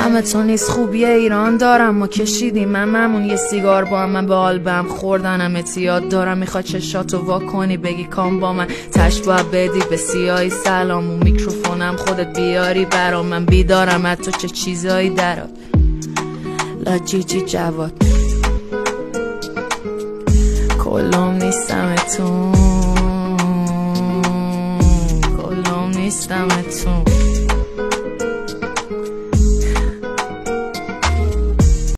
همه تو نیست خوبی ایران دارم ما کشیدیم هممون یه سیگار با هم. من به آلبم خوردنم اتیاد دارم. میخواد چشاتو وا کنی بگی کام با من تش باید بدی به سیایی سلام و میکروفونم خودت بیاری برام. من بیدارم از تو چه چیزایی درات لاجیجی جواد کلام نیستم اتون کلام نیستم اتون